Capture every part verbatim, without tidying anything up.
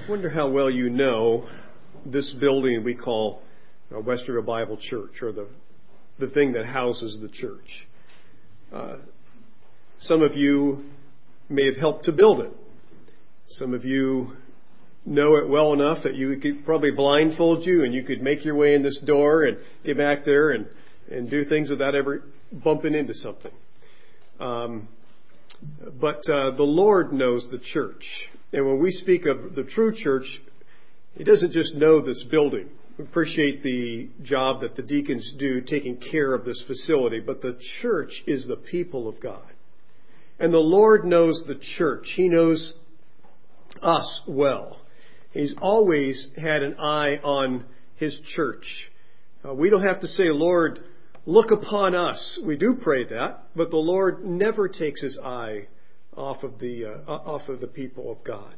I wonder how well you know this building we call uh, Westerville Bible Church, or the the thing that houses the church. Uh, some of you may have helped to build it. Some of you know it well enough that you could probably blindfold you and you could make your way in this door and get back there and, and do things without ever bumping into something. Um, but uh, the Lord knows the church. And when we speak of the true church, He doesn't just know this building. We appreciate the job that the deacons do taking care of this facility, but the church is the people of God. And the Lord knows the church. He knows us well. He's always had an eye on His church. Uh, we don't have to say, Lord, look upon us. We do pray that, but the Lord never takes His eye off of the uh, off of the people of God.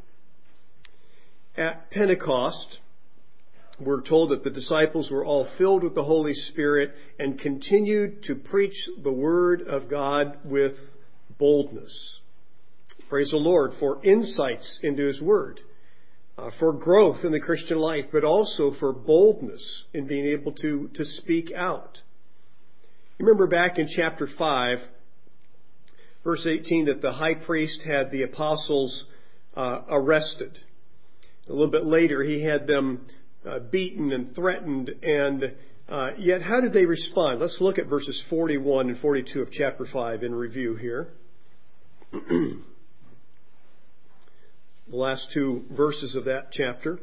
At Pentecost, we're told that the disciples were all filled with the Holy Spirit and continued to preach the Word of God with boldness. Praise the Lord for insights into His Word, uh, for growth in the Christian life, but also for boldness in being able to, to speak out. You remember back in chapter five, verse eighteen, that the high priest had the apostles uh, arrested. A little bit later, he had them uh, beaten and threatened, and uh, yet how did they respond? Let's look at verses forty-one and forty-two of chapter five in review here. The last two verses of that chapter.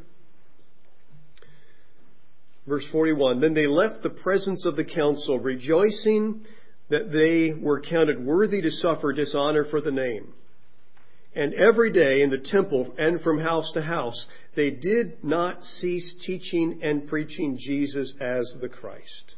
Verse forty-one, then they left the presence of the council, rejoicing that they were counted worthy to suffer dishonor for the name. And every day in the temple and from house to house, they did not cease teaching and preaching Jesus as the Christ.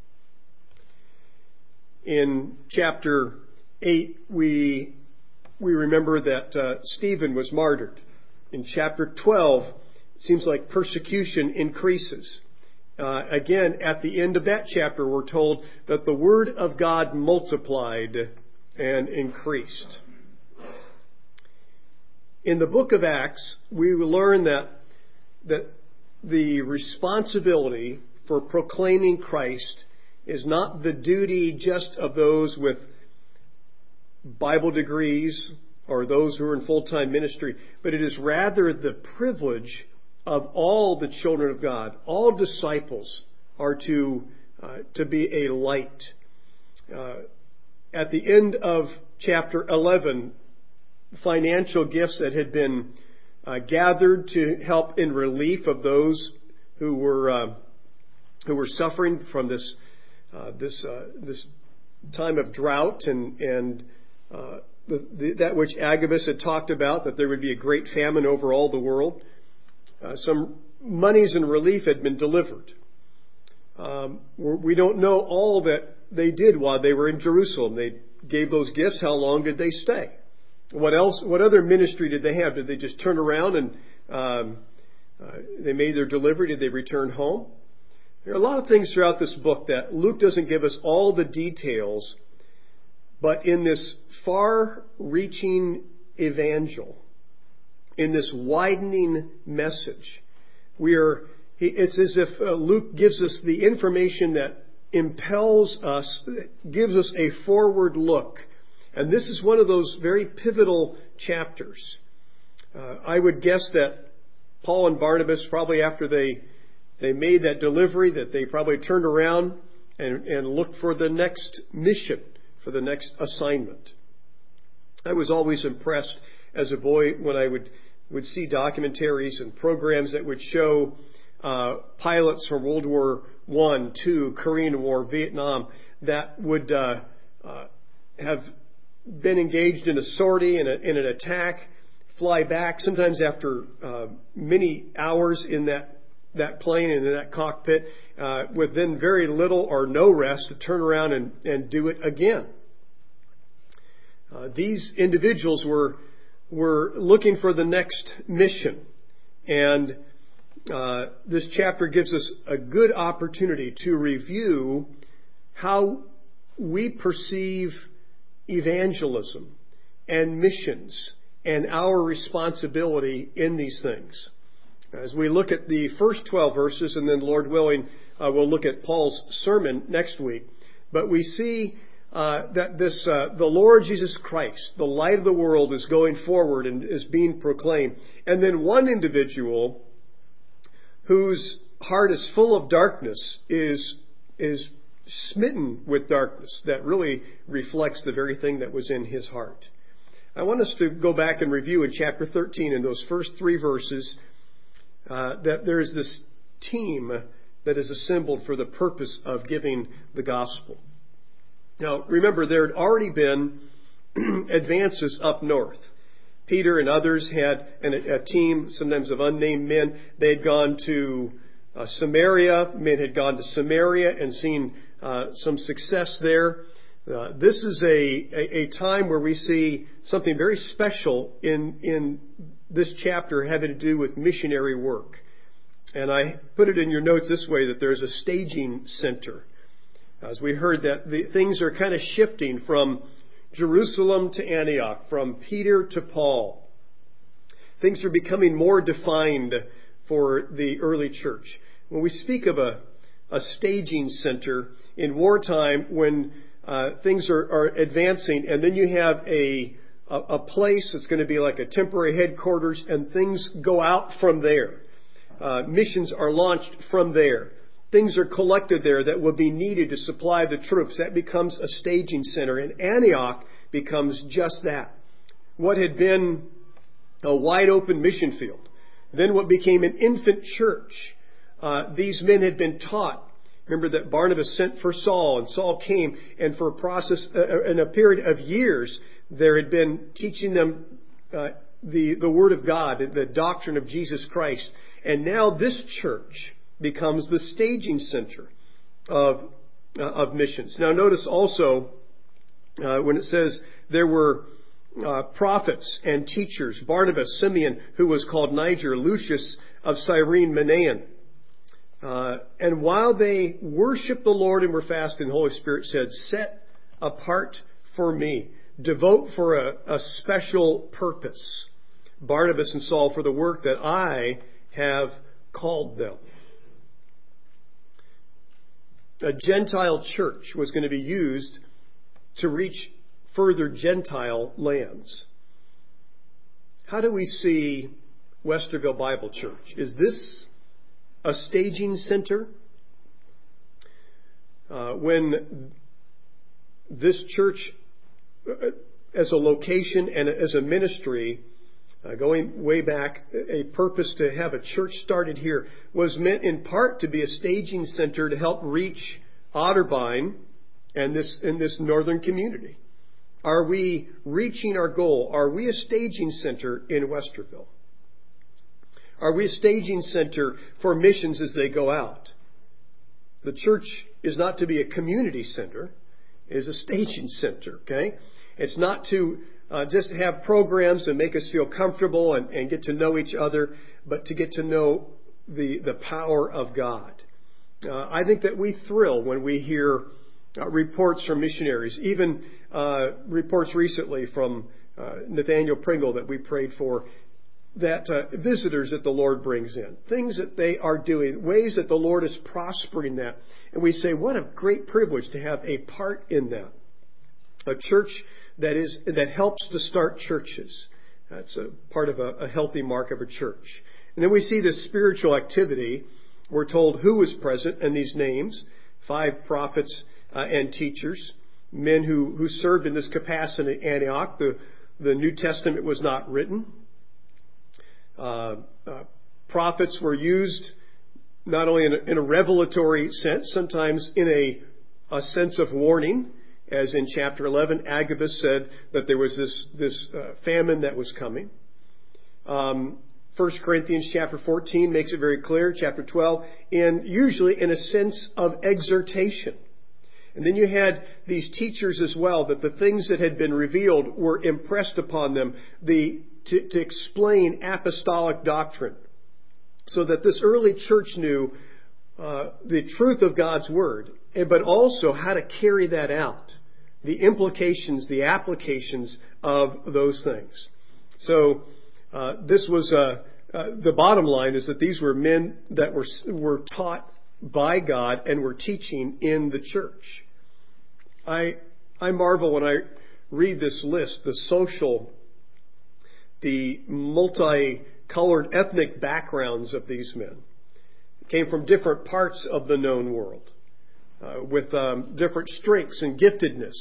In chapter eight, we we remember that uh, Stephen was martyred. In chapter twelve, it seems like persecution increases. Uh, again, at the end of that chapter, we're told that the Word of God multiplied and increased. In the book of Acts, we learn that, that the responsibility for proclaiming Christ is not the duty just of those with Bible degrees or those who are in full-time ministry, but it is rather the privilege of all the children of God. All disciples are to uh, to be a light. Uh, at the end of chapter eleven, financial gifts that had been uh, gathered to help in relief of those who were uh, who were suffering from this uh, this uh, this time of drought and and uh, the, the, that which Agabus had talked about, that there would be a great famine over all the world. Uh, some monies and relief had been delivered. Um, we don't know all that they did while they were in Jerusalem. They gave those gifts. How long did they stay? What else? What other ministry did they have? Did they just turn around and um, uh, they made their delivery? Did they return home? There are a lot of things throughout this book that Luke doesn't give us all the details, but in this far-reaching evangel, in this widening message, we are. It's as if uh, Luke gives us the information that impels us, gives us a forward look. And this is one of those very pivotal chapters. Uh, I would guess that Paul and Barnabas, probably after they they made that delivery, that they probably turned around and, and looked for the next mission, for the next assignment. I was always impressed as a boy when I would, would see documentaries and programs that would show uh, pilots from World War One, Two, Korean War, Vietnam, that would uh, uh, have been engaged in a sortie, in, a, in an attack, fly back, sometimes after uh, many hours in that, that plane and in that cockpit, uh, with then very little or no rest to turn around and, and do it again. Uh, these individuals were were looking for the next mission. And uh, this chapter gives us a good opportunity to review how we perceive evangelism and missions and our responsibility in these things. As we look at the first twelve verses, and then, Lord willing, uh, we'll look at Paul's sermon next week. But we see uh, that this, uh, the Lord Jesus Christ, the light of the world, is going forward and is being proclaimed. And then one individual whose heart is full of darkness is, is smitten with darkness that really reflects the very thing that was in his heart. I want us to go back and review in chapter thirteen, in those first three verses, uh, that there is this team that is assembled for the purpose of giving the gospel. Now, remember, there had already been advances up north. Peter and others had an, a team, sometimes of unnamed men. They had gone to uh, Samaria. Men had gone to Samaria and seen uh, some success there. Uh, this is a, a, a time where we see something very special in, in this chapter having to do with missionary work. And I put it in your notes this way, that there's a staging center. As we heard that the things are kind of shifting from Jerusalem to Antioch, from Peter to Paul. Things are becoming more defined for the early church. When we speak of a, a staging center in wartime, when uh, things are, are advancing, and then you have a, a, a place that's going to be like a temporary headquarters, and things go out from there. Uh, missions are launched from there. Things are collected there that will be needed to supply the troops. That becomes a staging center. And Antioch becomes just that. What had been a wide open mission field, then what became an infant church. Uh, these men had been taught. Remember that Barnabas sent for Saul, and Saul came, and for a process, uh, in a period of years, there had been teaching them uh, the, the Word of God, the doctrine of Jesus Christ. And now this church becomes the staging center of, uh, of missions. Now notice also uh, when it says there were uh, prophets and teachers, Barnabas, Simeon, who was called Niger, Lucius of Cyrene, Manaen. Uh, and while they worshiped the Lord and were fasting, the Holy Spirit said, set apart for me, devote for a, a special purpose, Barnabas and Saul, for the work that I have called them. A Gentile church was going to be used to reach further Gentile lands. How do we see Westerville Bible Church? Is this a staging center? Uh, when this church, uh, as a location and as a ministry, Uh, going way back, a purpose to have a church started here was meant in part to be a staging center to help reach Otterbein and this in this northern community. Are we reaching our goal? Are we a staging center in Westerville? Are we a staging center for missions as they go out? The church is not to be a community center. It is a staging center, okay? It's not to Uh, just to have programs and make us feel comfortable and, and get to know each other, but to get to know the, the power of God. Uh, I think that we thrill when we hear uh, reports from missionaries, even uh, reports recently from uh, Nathaniel Pringle that we prayed for, that uh, visitors that the Lord brings in, things that they are doing, ways that the Lord is prospering that. And we say, what a great privilege to have a part in that. A church that is that helps to start churches. That's a part of a, a healthy mark of a church. And then we see this spiritual activity. We're told who was present in these names: five prophets uh, and teachers, men who, who served in this capacity at Antioch. The, the New Testament was not written. Uh, uh, prophets were used not only in a, in a revelatory sense, sometimes in a, a sense of warning. As in chapter eleven, Agabus said that there was this, this uh, famine that was coming. Um, First Corinthians chapter fourteen makes it very clear, chapter twelve, and usually in a sense of exhortation. And then you had these teachers as well, that the things that had been revealed were impressed upon them the, to, to explain apostolic doctrine. So that this early church knew uh, the truth of God's Word, but also how to carry that out. The implications, the applications of those things. So uh, this was a, uh, the bottom line is that these were men that were were taught by God and were teaching in the church. I I marvel when I read this list, the social, the multicolored ethnic backgrounds of these men. Came from different parts of the known world, uh, with um, different strengths and giftedness.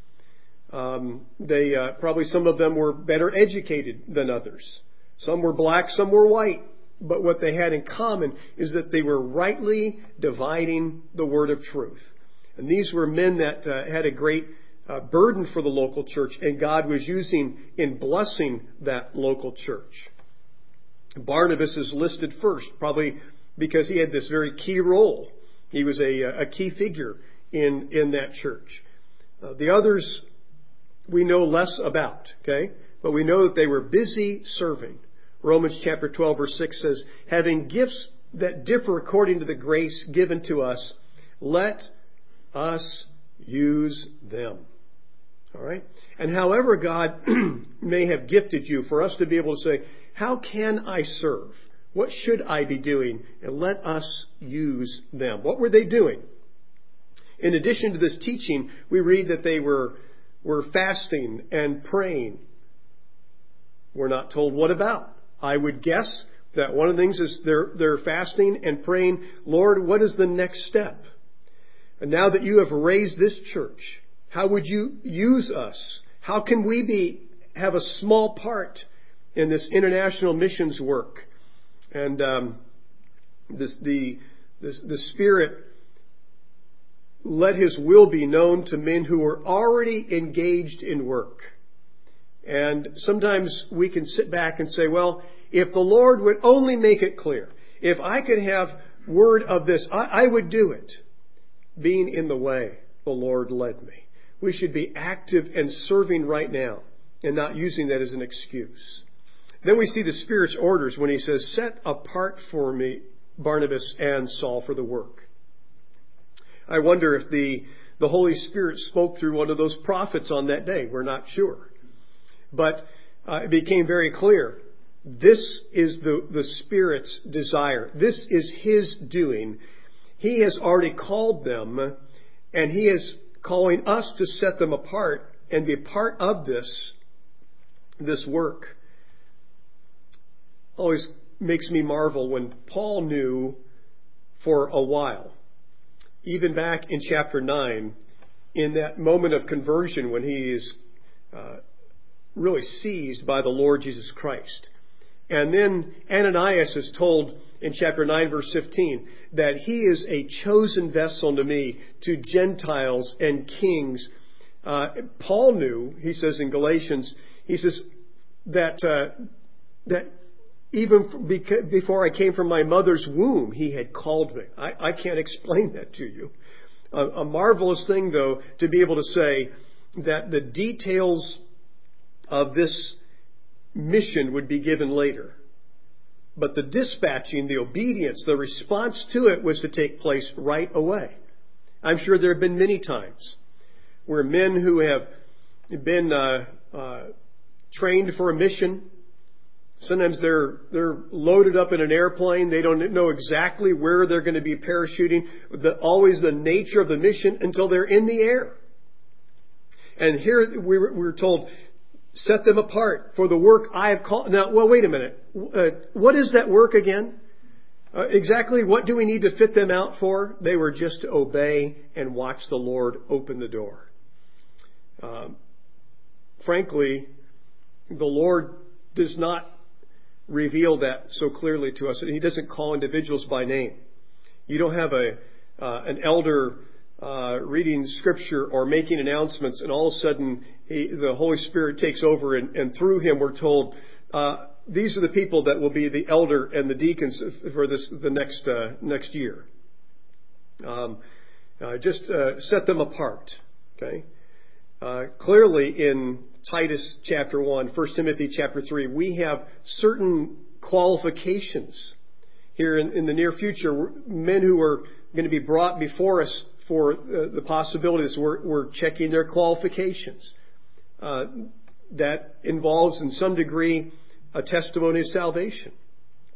Um, they uh, probably some of them were better educated than others. Some were black, some were white. But what they had in common is that they were rightly dividing the word of truth. And these were men that uh, had a great uh, burden for the local church, and God was using in blessing that local church. Barnabas is listed first, probably because he had this very key role. He was a, a key figure in, in that church. Uh, the others we know less about, okay? But we know that they were busy serving. Romans chapter twelve verse six says, having gifts that differ according to the grace given to us, let us use them. All right? And however God may have gifted you, for us to be able to say, how can I serve? What should I be doing? And let us use them. What were they doing? In addition to this teaching, we read that they were, were fasting and praying. We're not told what about. I would guess that one of the things is they're, they're fasting and praying, Lord, what is the next step? And now that you have raised this church, how would you use us? How can we be have a small part in this international missions work? And um, this, the, this, the Spirit let His will be known to men who are already engaged in work. And sometimes we can sit back and say, well, if the Lord would only make it clear, if I could have word of this, I, I would do it. Being in the way, the Lord led me. We should be active and serving right now and not using that as an excuse. Then we see the Spirit's orders when He says, set apart for me Barnabas and Saul for the work. I wonder if the, the Holy Spirit spoke through one of those prophets on that day. We're not sure. But uh, it became very clear. This is the, the Spirit's desire. This is His doing. He has already called them, and He is calling us to set them apart and be part of this, this work. Always makes me marvel when Paul knew for a while, even back in chapter nine, in that moment of conversion when he is uh, really seized by the Lord Jesus Christ. And then Ananias is told in chapter nine, verse fifteen, that he is a chosen vessel to me, to Gentiles and kings. Uh, Paul knew, he says in Galatians, he says that uh, that even before I came from my mother's womb, he had called me. I, I can't explain that to you. A, a marvelous thing, though, to be able to say that the details of this mission would be given later. But the dispatching, the obedience, the response to it was to take place right away. I'm sure there have been many times where men who have been uh, uh, trained for a mission, sometimes they're they're loaded up in an airplane. They don't know exactly where they're going to be parachuting. The, always the nature of the mission until they're in the air. And here we were, we were told, set them apart for the work I have called. Now, well, wait a minute. Uh, what is that work again? Uh, exactly what do we need to fit them out for? They were just to obey and watch the Lord open the door. Um, frankly, the Lord does not reveal that so clearly to us. He doesn't call individuals by name. You don't have a uh, an elder uh, reading scripture or making announcements, and all of a sudden he, the Holy Spirit takes over, and, and through him we're told, uh, these are the people that will be the elder and the deacons for this the next uh, next year. Um, uh, just uh, set them apart. Okay. Uh, clearly in Titus chapter one, First Timothy chapter three, we have certain qualifications here in, in the near future. Men who are going to be brought before us for uh, the possibilities. We're, we're checking their qualifications. Uh, that involves in some degree a testimony of salvation.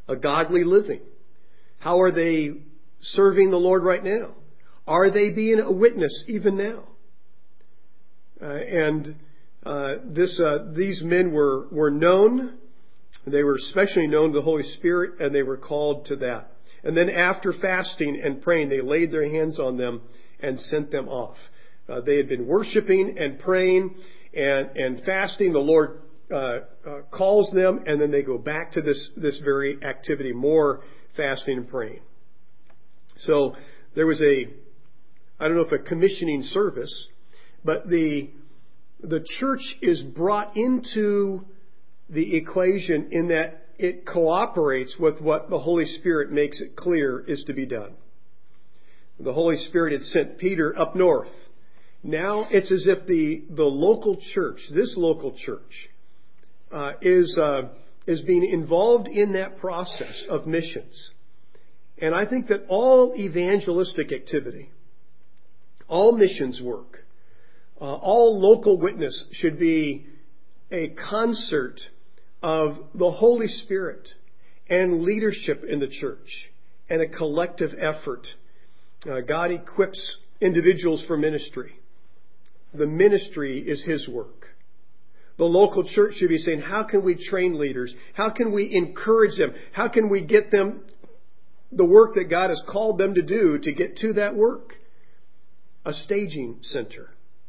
a godly living? How are they serving the Lord right now? Are they being a witness even now? Uh, and uh, this uh, these men were, were known. They were especially known to the Holy Spirit, and they were called to that. And then after fasting and praying, they laid their hands on them and sent them off. Uh, they had been worshiping and praying and, and fasting. The Lord uh, uh, calls them, and then they go back to this, this very activity, more fasting and praying. So there was a, I don't know if a commissioning service, but the the church is brought into the equation in that it cooperates with what the Holy Spirit makes it clear is to be done. The Holy Spirit had sent Peter up north. Now it's as if the, the local church, this local church, uh, is uh, is being involved in that process of missions. And I think that all evangelistic activity, all missions work, uh, all local witness should be a concert of the Holy Spirit and leadership in the church and a collective effort. Uh, God equips individuals for ministry. The ministry is His work. The local church should be saying, how can we train leaders? How can we encourage them? How can we get them the work that God has called them to do to get to that work? A staging center.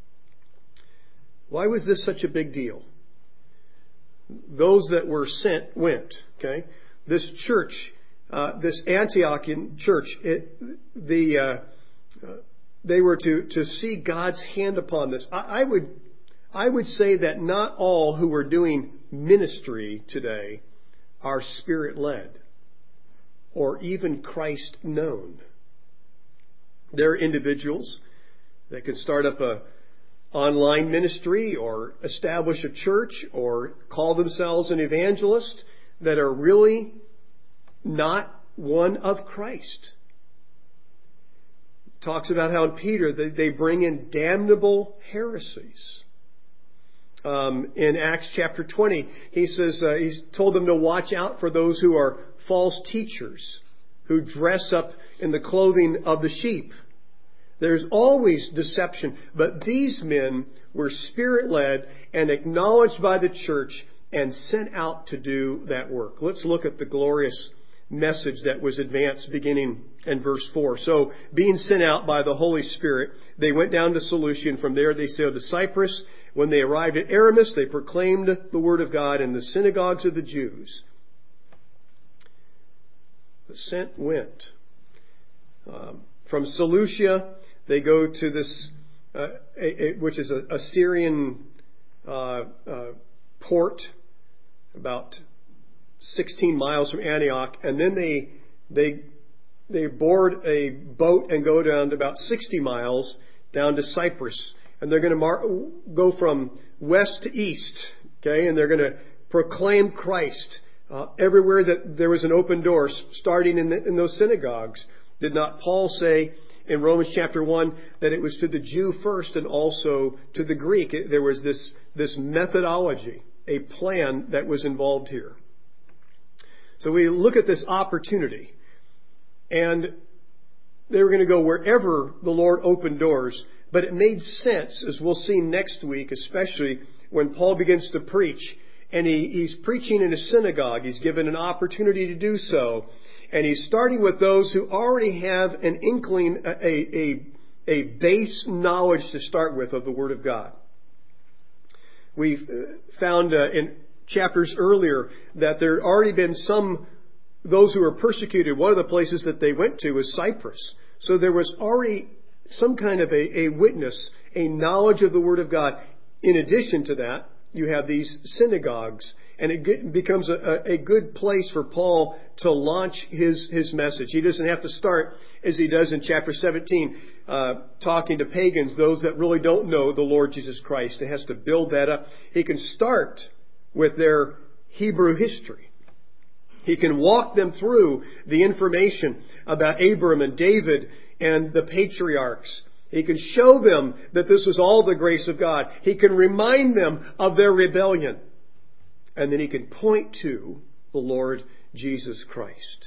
Why was this such a big deal? Those that were sent went. Okay, this church, uh, this Antiochian church, it, the uh, uh, they were to to see God's hand upon this. I, I would I would say that not all who are doing ministry today are Spirit led or even Christ known. There are individuals that can start up a online ministry or establish a church or call themselves an evangelist that are really not one of Christ. Talks about how in Peter they, they bring in damnable heresies. Um, in Acts chapter twenty, he says uh, he's told them to watch out for those who are false teachers who dress up in the clothing of the sheep. There's always deception, but these men were Spirit-led and acknowledged by the church and sent out to do that work. Let's look at the glorious message that was advanced beginning in verse four. So, being sent out by the Holy Spirit, they went down to Seleucia. From there they sailed to Cyprus. When they arrived at Aramis, they proclaimed the word of God in the synagogues of the Jews. The sent went. Um, from Seleucia, they go to this, uh, a, a, which is a, a Syrian uh, uh, port, about sixteen miles from Antioch, and then they they they board a boat and go down to about sixty miles down to Cyprus, and they're going to mar- go from west to east, okay, and they're going to proclaim Christ uh, everywhere that there was an open door, starting in, the, in those synagogues. Did not Paul say in Romans chapter one that it was to the Jew first and also to the Greek? There was this, this methodology, a plan that was involved here. So we look at this opportunity, and they were going to go wherever the Lord opened doors, but it made sense, as we'll see next week, especially when Paul begins to preach, and he, he's preaching in a synagogue. He's given an opportunity to do so. And he's starting with those who already have an inkling, a, a, a base knowledge to start with of the Word of God. We've found uh, in chapters earlier that there had already been some, those who were persecuted. One of the places that they went to was Cyprus. So there was already some kind of a, a witness, a knowledge of the Word of God. In addition to that, you have these synagogues. And it becomes a, a good place for Paul to launch his, his message. He doesn't have to start, as he does in chapter seventeen, uh, talking to pagans, those that really don't know the Lord Jesus Christ. He has to build that up. He can start with their Hebrew history. He can walk them through the information about Abram and David and the patriarchs. He can show them that this was all the grace of God. He can remind them of their rebellion. And then he can point to the Lord Jesus Christ.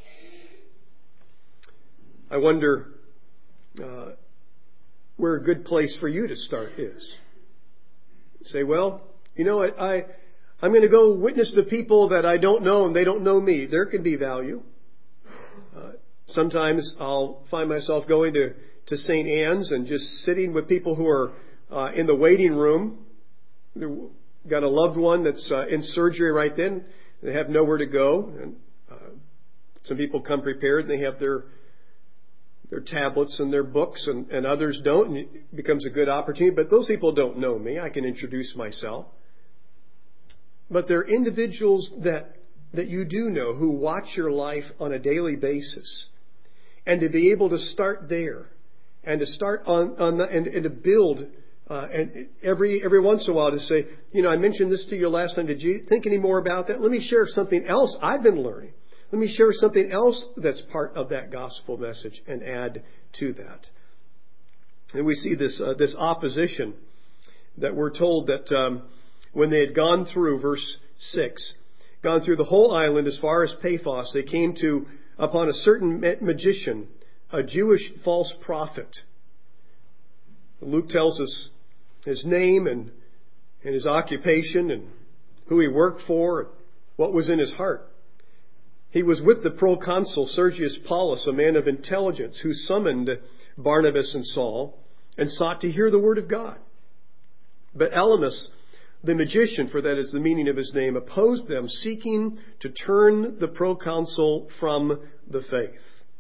I wonder uh, where a good place for you to start is. Say, well, you know what, I, I'm going to go witness to people that I don't know and they don't know me. There can be value. Uh, sometimes I'll find myself going to, to Saint Anne's and just sitting with people who are uh, in the waiting room. They've got a loved one that's uh, in surgery right then. They have nowhere to go. And uh, some people come prepared and they have their their tablets and their books, and, and others don't, and it becomes a good opportunity. But those people don't know me. I can introduce myself. But there are individuals that that you do know who watch your life on a daily basis. And to be able to start there and to start on, on the, and, and to build uh, and every every once in a while to say, you know, I mentioned this to you last time. Did you think any more about that? Let me share something else I've been learning. Let me share something else that's part of that gospel message and add to that. And we see this uh, this opposition that we're told that um, when they had gone through, verse six, gone through the whole island as far as Paphos, they came to upon a certain magician, a Jewish false prophet. Luke tells us his name and, and his occupation and who he worked for and what was in his heart. He was with the proconsul Sergius Paulus, a man of intelligence, who summoned Barnabas and Saul and sought to hear the word of God. But Elymas, the magician, for that is the meaning of his name, opposed them, seeking to turn the proconsul from the faith.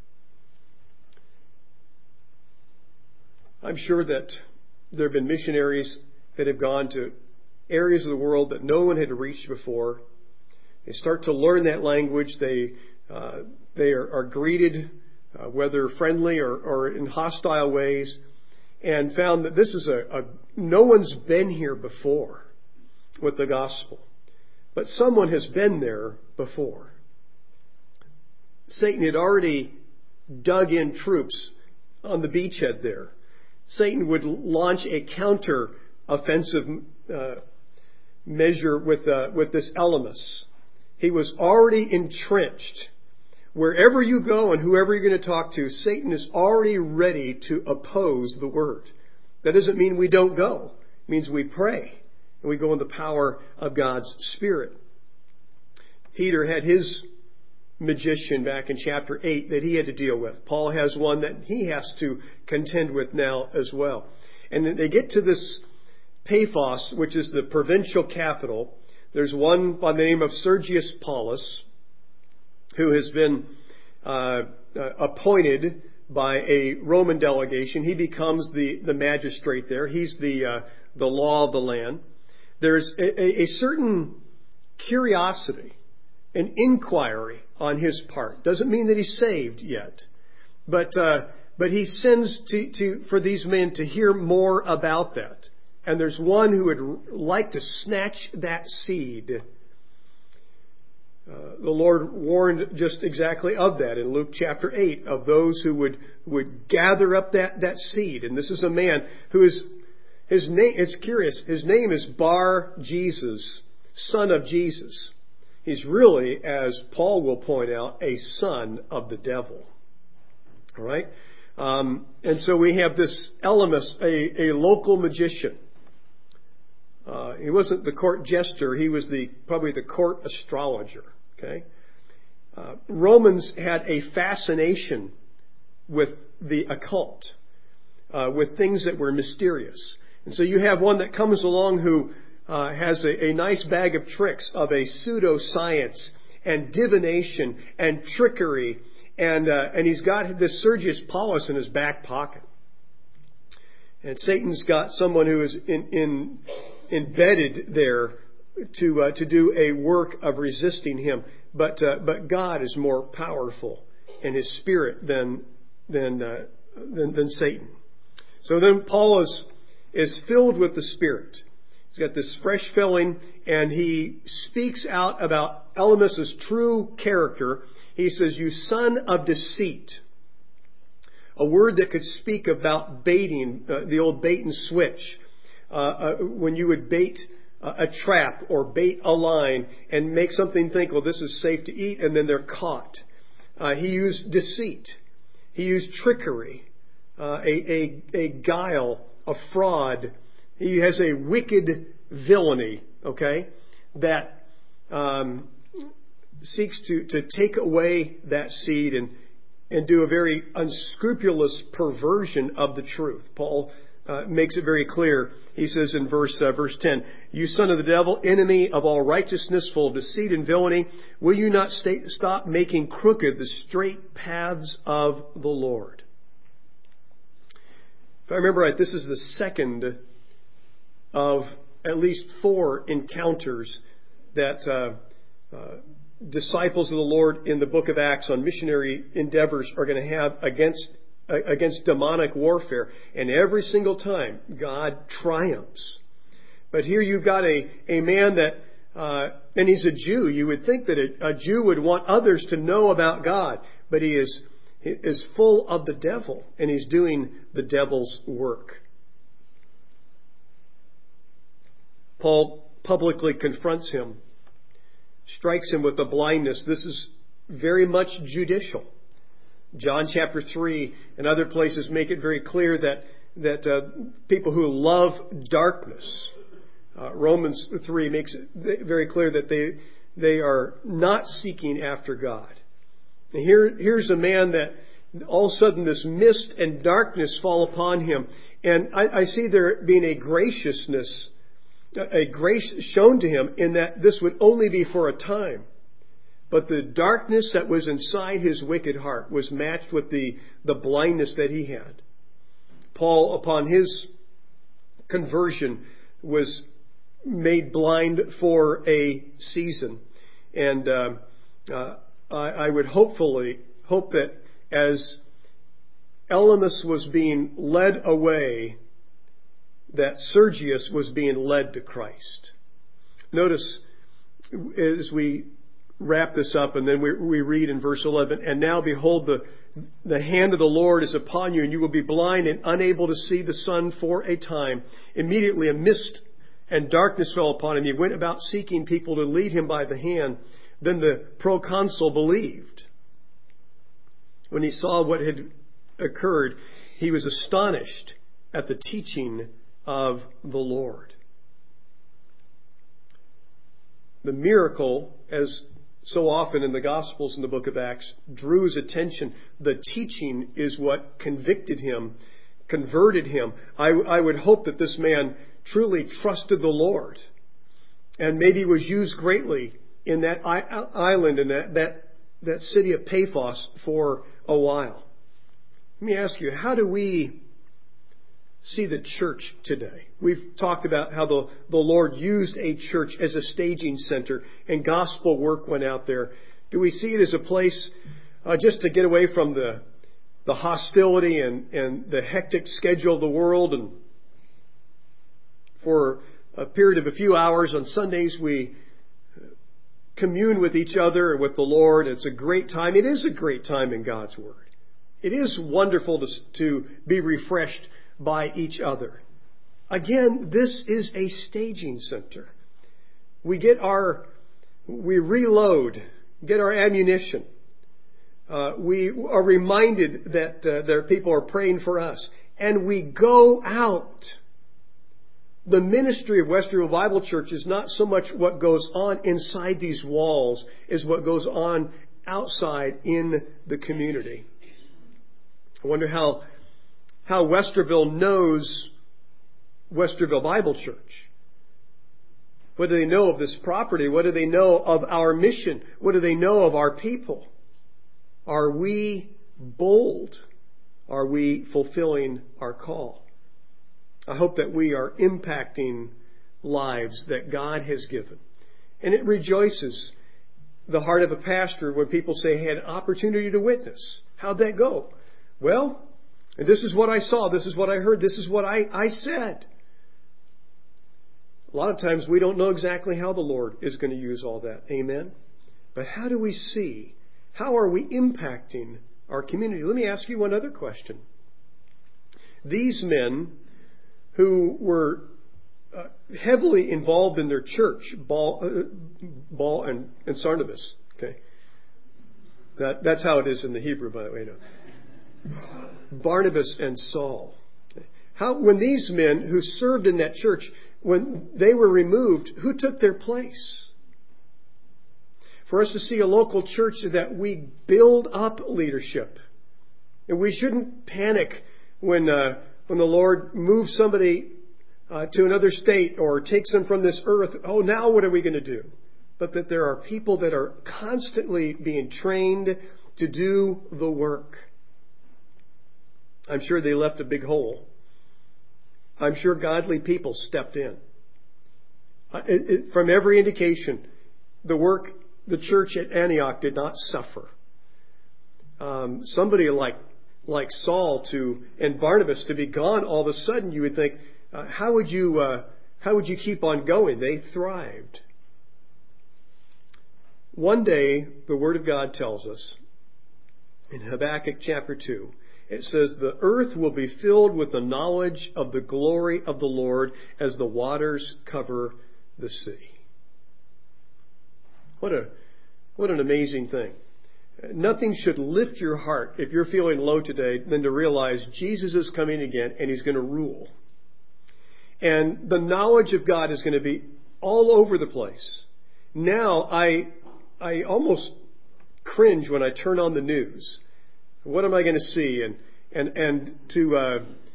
I'm sure that there have been missionaries that have gone to areas of the world that no one had reached before. They start to learn that language. They uh, they are, are greeted, uh, whether friendly or, or in hostile ways, and found that this is a, a no one's been here before with the gospel, but someone has been there before. Satan had already dug in troops on the beachhead there. Satan would launch a counter-offensive uh, measure with uh, with this Elymas. He was already entrenched. Wherever you go and whoever you're going to talk to, Satan is already ready to oppose the word. That doesn't mean we don't go. It means we pray and we go in the power of God's Spirit. Peter had his magician back in chapter eight that he had to deal with. Paul has one that he has to contend with now as well. And then they get to this Paphos, which is the provincial capital. There's one by the name of Sergius Paulus, who has been uh, uh, appointed by a Roman delegation. He becomes the, the magistrate there. He's the uh, the law of the land. There's a, a certain curiosity, an inquiry on his part. Doesn't mean that he's saved yet, but uh, but he sends to, to for these men to hear more about that. And there's one who would like to snatch that seed. Uh, the Lord warned just exactly of that in Luke chapter eight, of those who would, would gather up that, that seed. And this is a man who is, his name, it's curious, his name is Bar Jesus, son of Jesus. He's really, as Paul will point out, a son of the devil. All right? Um, and so we have this Elymas, a, a local magician. Uh, he wasn't the court jester. He was the probably the court astrologer. Okay, uh, Romans had a fascination with the occult, uh, with things that were mysterious. And so you have one that comes along who uh, has a, a nice bag of tricks of a pseudoscience and divination and trickery, and uh, and he's got this Sergius Paulus in his back pocket. And Satan's got someone who is in, in embedded there to uh, to do a work of resisting him, but uh, but God is more powerful in His Spirit than than uh, than, than Satan. So then Paul is is filled with the Spirit. He's got this fresh filling, and he speaks out about Elymas's true character. He says, "You son of deceit." A word that could speak about baiting, uh, the old bait and switch. Uh, uh, when you would bait a trap or bait a line and make something think, well, this is safe to eat, and then they're caught. Uh, he used deceit. He used trickery, uh, a, a, a guile, a fraud. He has a wicked villainy, okay, that um, seeks to, to take away that seed and, and do a very unscrupulous perversion of the truth. Paul uh, makes it very clear. He says in verse uh, verse ten, "You son of the devil, enemy of all righteousness, full of deceit and villainy, will you not stay, stop making crooked the straight paths of the Lord?" If I remember right, this is the second of at least four encounters that uh, uh, disciples of the Lord in the book of Acts on missionary endeavors are going to have against uh, against demonic warfare. And every single time, God triumphs. But here you've got a, a man that, uh, and he's a Jew. You would think that a, a Jew would want others to know about God. But he is, he is full of the devil, and he's doing the devil's work. Paul publicly confronts him, strikes him with a blindness. This is very much judicial. John chapter three and other places make it very clear that that uh, people who love darkness, uh, Romans three makes it very clear that they they are not seeking after God. And here here's a man that all of a sudden this mist and darkness fall upon him, and I, I see there being a graciousness, a grace shown to him in that this would only be for a time. But the darkness that was inside his wicked heart was matched with the, the blindness that he had. Paul, upon his conversion, was made blind for a season. And uh, uh, I, I would hopefully hope that as Elymas was being led away, that Sergius was being led to Christ. Notice as we wrap this up, and then we, we read in verse eleven, "And now behold, the, the hand of the Lord is upon you, and you will be blind and unable to see the sun for a time." Immediately a mist and darkness fell upon him. He went about seeking people to lead him by the hand. Then the proconsul believed. When he saw what had occurred, he was astonished at the teaching of the Lord. The miracle, as so often in the Gospels in the book of Acts, drew his attention. The teaching is what convicted him, converted him. I, I would hope that this man truly trusted the Lord and maybe was used greatly in that island, in that, that, that city of Paphos for a while. Let me ask you, how do we see the church today? We've talked about how the, the Lord used a church as a staging center and gospel work went out there. Do we see it as a place uh, just to get away from the the hostility and, and the hectic schedule of the world, and for a period of a few hours on Sundays we commune with each other and with the Lord? It's a great time. It is a great time in God's Word. It is wonderful to, to be refreshed by each other. Again, this is a staging center. We get our, we reload, get our ammunition. Uh, we are reminded that uh, there people are praying for us, and we go out. The ministry of Westerville Bible Church is not so much what goes on inside these walls as what goes on outside in the community. I wonder how how Westerville knows Westerville Bible Church. What do they know of this property? What do they know of our mission? What do they know of our people? Are we bold? Are we fulfilling our call? I hope that we are impacting lives that God has given. And it rejoices the heart of a pastor when people say, "I had an opportunity to witness." How'd that go? Well, and this is what I saw. This is what I heard. This is what I, I said. A lot of times we don't know exactly how the Lord is going to use all that. Amen? But how do we see? How are we impacting our community? Let me ask you one other question. These men who were uh, heavily involved in their church, Paul, uh, Paul and, and Barnabas. Okay, that that's how it is in the Hebrew, by the way. No. Barnabas and Saul. Okay. How when these men who served in that church, when they were removed, who took their place? For us to see a local church that we build up leadership. And we shouldn't panic when uh, when the Lord moves somebody uh, to another state or takes them from this earth. Oh, now what are we going to do? But that there are people that are constantly being trained to do the work. I'm sure they left a big hole. I'm sure godly people stepped in. Uh, it, it, from every indication, the work, the church at Antioch did not suffer. Um, somebody like like Saul to and Barnabas to be gone all of a sudden, you would think, uh, how would you uh, how would you keep on going? They thrived. One day, the Word of God tells us in Habakkuk chapter two, it says, "The earth will be filled with the knowledge of the glory of the Lord as the waters cover the sea." What a what an amazing thing. Nothing should lift your heart if you're feeling low today than to realize Jesus is coming again and He's going to rule. And the knowledge of God is going to be all over the place. Now, I I almost cringe when I turn on the news. What am I going to see? And and and to uh,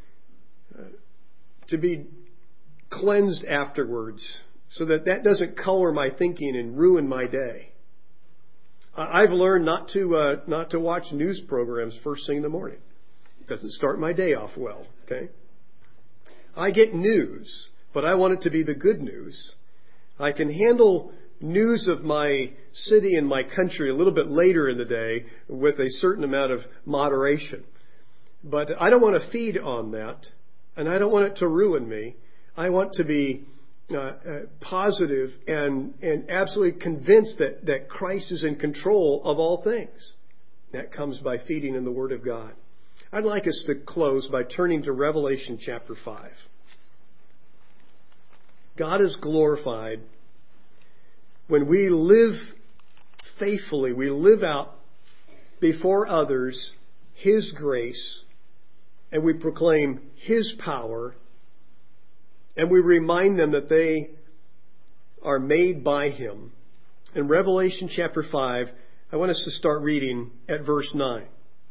to be cleansed afterwards, so that that doesn't color my thinking and ruin my day. I've learned not to uh, not to watch news programs first thing in the morning. It doesn't start my day off well. Okay. I get news, but I want it to be the good news. I can handle news of my city and my country a little bit later in the day with a certain amount of moderation. But I don't want to feed on that, and I don't want it to ruin me. I want to be uh, uh, positive and, and absolutely convinced that, that Christ is in control of all things. That comes by feeding in the Word of God. I'd like us to close by turning to Revelation chapter five. God is glorified when we live faithfully, we live out before others His grace, and we proclaim His power, and we remind them that they are made by Him. In Revelation chapter five, I want us to start reading at verse nine.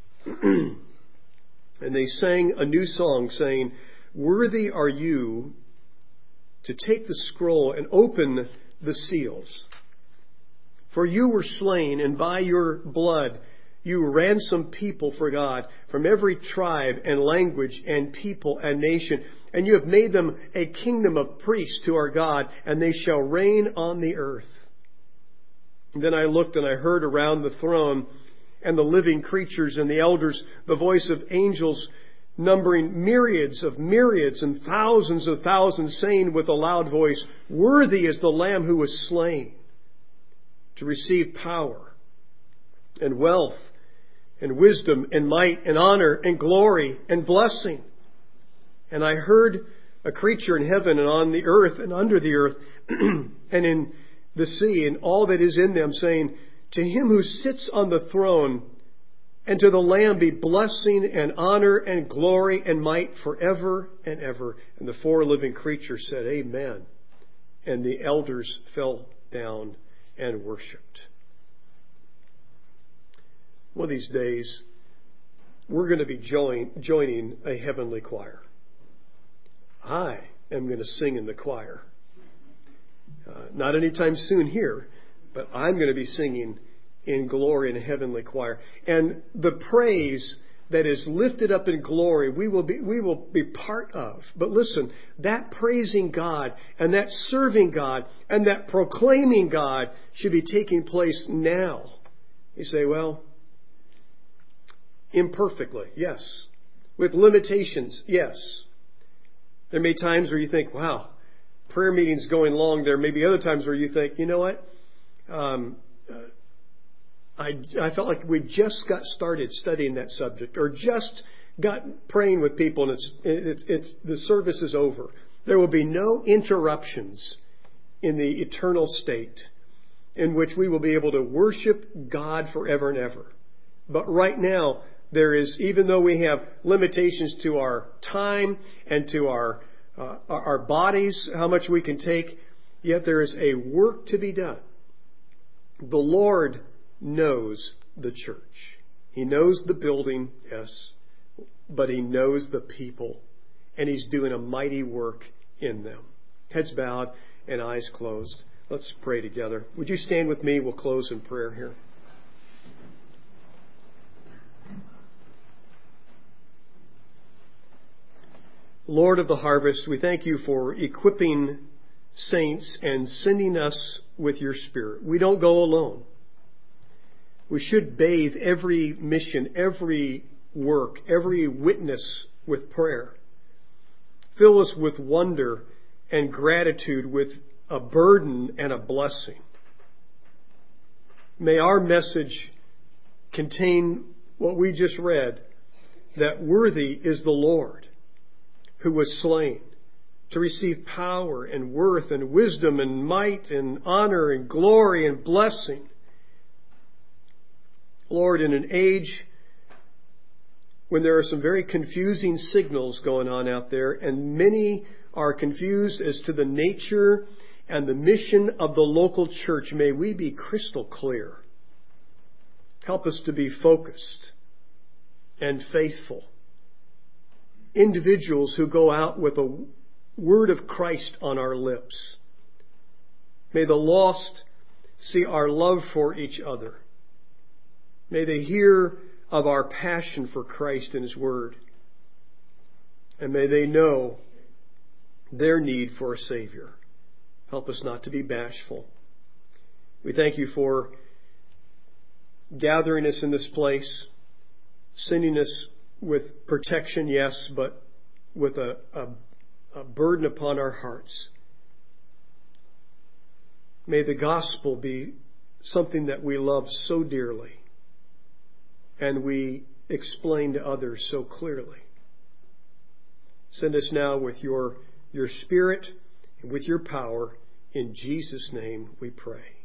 And they sang a new song, saying, "Worthy are you to take the scroll and open the seals. For you were slain, and by your blood you ransomed people for God from every tribe and language and people and nation. And you have made them a kingdom of priests to our God, and they shall reign on the earth." And then I looked and I heard around the throne and the living creatures and the elders the voice of angels numbering myriads of myriads and thousands of thousands, saying with a loud voice, "Worthy is the Lamb who was slain to receive power and wealth and wisdom and might and honor and glory and blessing." And I heard a creature in heaven and on the earth and under the earth and in the sea and all that is in them, saying, "To Him who sits on the throne and to the Lamb be blessing and honor and glory and might forever and ever." And the four living creatures said, "Amen." And the elders fell down and worshipped. One of these days, we're going to be join, joining a heavenly choir. I am going to sing in the choir. Uh, not anytime soon here, but I'm going to be singing in glory in a heavenly choir. And the praise that is lifted up in glory, we will be, we will be part of. But listen, that praising God and that serving God and that proclaiming God should be taking place now. You say, well, imperfectly, yes. With limitations, yes. There may be times where you think, wow, prayer meeting's going long. There may be other times where you think, you know what? Um, uh, I, I felt like we just got started studying that subject, or just got praying with people and it's, it's, it's, the service is over. There will be no interruptions in the eternal state in which we will be able to worship God forever and ever. But right now, there is, even though we have limitations to our time and to our uh, our bodies, how much we can take, yet there is a work to be done. The Lord knows the church. He knows the building, yes, but He knows the people, and He's doing a mighty work in them. Heads bowed and eyes closed. Let's pray together. Would you stand with me? We'll close in prayer here. Lord of the harvest, we thank You for equipping saints and sending us with Your Spirit. We don't go alone. We should bathe every mission, every work, every witness with prayer. Fill us with wonder and gratitude, with a burden and a blessing. May our message contain what we just read, that worthy is the Lord who was slain to receive power and worth and wisdom and might and honor and glory and blessing. Lord, in an age when there are some very confusing signals going on out there, and many are confused as to the nature and the mission of the local church, may we be crystal clear. Help us to be focused and faithful. Individuals who go out with a word of Christ on our lips. May the lost see our love for each other. May they hear of our passion for Christ and His Word. And may they know their need for a Savior. Help us not to be bashful. We thank You for gathering us in this place, sending us with protection, yes, but with a, a, a burden upon our hearts. May the gospel be something that we love so dearly and we explain to others so clearly. Send us now with your, your Spirit and with Your power. In Jesus' name we pray.